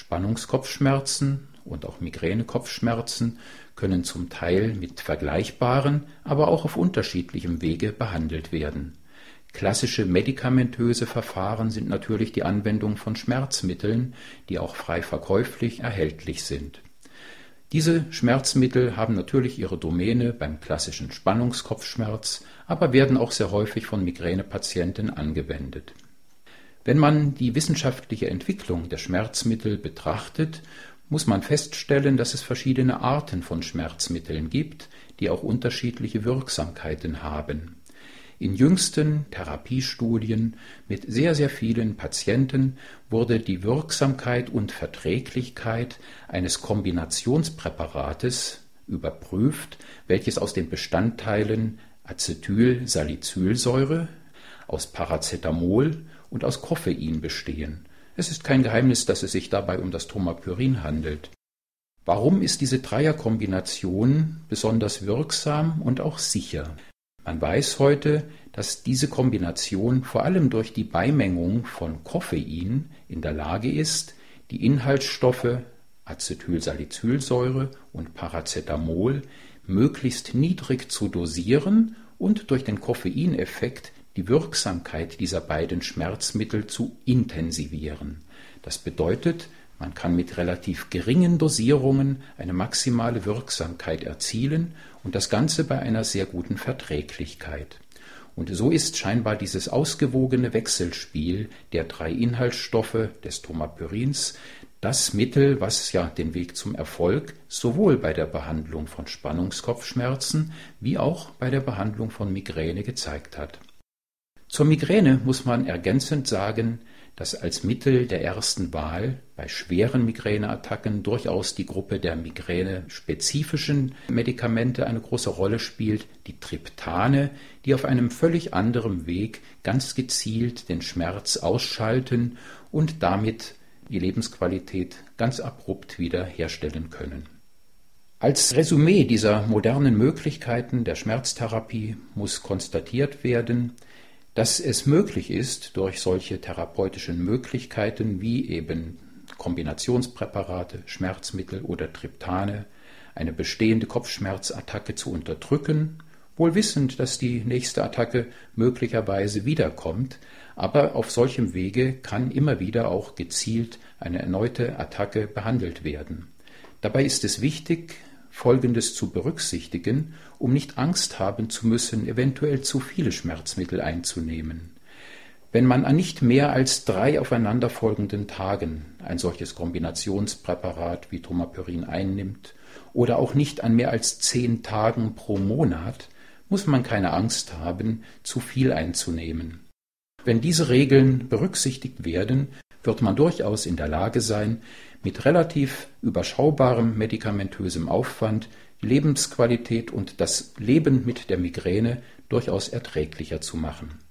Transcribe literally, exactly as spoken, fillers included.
Spannungskopfschmerzen und auch Migränekopfschmerzen können zum Teil mit vergleichbaren, aber auch auf unterschiedlichem Wege behandelt werden. Klassische medikamentöse Verfahren sind natürlich die Anwendung von Schmerzmitteln, die auch frei verkäuflich erhältlich sind. Diese Schmerzmittel haben natürlich ihre Domäne beim klassischen Spannungskopfschmerz, aber werden auch sehr häufig von Migränepatienten angewendet. Wenn man die wissenschaftliche Entwicklung der Schmerzmittel betrachtet, muss man feststellen, dass es verschiedene Arten von Schmerzmitteln gibt, die auch unterschiedliche Wirksamkeiten haben. In jüngsten Therapiestudien mit sehr, sehr vielen Patienten wurde die Wirksamkeit und Verträglichkeit eines Kombinationspräparates überprüft, welches aus den Bestandteilen Acetylsalicylsäure, aus Paracetamol und aus Koffein bestehen. Es ist kein Geheimnis, dass es sich dabei um das Tromapyrin handelt. Warum ist diese Dreierkombination besonders wirksam und auch sicher? Man weiß heute, dass diese Kombination vor allem durch die Beimengung von Koffein in der Lage ist, die Inhaltsstoffe Acetylsalicylsäure und Paracetamol möglichst niedrig zu dosieren und durch den Koffeineffekt die Wirksamkeit dieser beiden Schmerzmittel zu intensivieren. Das bedeutet, man kann mit relativ geringen Dosierungen eine maximale Wirksamkeit erzielen und das Ganze bei einer sehr guten Verträglichkeit. Und so ist scheinbar dieses ausgewogene Wechselspiel der drei Inhaltsstoffe des Tromapyrins das Mittel, was ja den Weg zum Erfolg sowohl bei der Behandlung von Spannungskopfschmerzen wie auch bei der Behandlung von Migräne gezeigt hat. Zur Migräne muss man ergänzend sagen, dass als Mittel der ersten Wahl bei schweren Migräneattacken durchaus die Gruppe der migräne-spezifischen Medikamente eine große Rolle spielt, die Triptane, die auf einem völlig anderen Weg ganz gezielt den Schmerz ausschalten und damit die Lebensqualität ganz abrupt wieder herstellen können. Als Resümee dieser modernen Möglichkeiten der Schmerztherapie muss konstatiert werden, dass es möglich ist, durch solche therapeutischen Möglichkeiten wie eben Kombinationspräparate, Schmerzmittel oder Triptane eine bestehende Kopfschmerzattacke zu unterdrücken, wohl wissend, dass die nächste Attacke möglicherweise wiederkommt, aber auf solchem Wege kann immer wieder auch gezielt eine erneute Attacke behandelt werden. Dabei ist es wichtig, Folgendes zu berücksichtigen, um nicht Angst haben zu müssen, eventuell zu viele Schmerzmittel einzunehmen. Wenn man an nicht mehr als drei aufeinanderfolgenden Tagen ein solches Kombinationspräparat wie Tromapyrin einnimmt oder auch nicht an mehr als zehn Tagen pro Monat, muss man keine Angst haben, zu viel einzunehmen. Wenn diese Regeln berücksichtigt werden, wird man durchaus in der Lage sein, mit relativ überschaubarem medikamentösem Aufwand die Lebensqualität und das Leben mit der Migräne durchaus erträglicher zu machen.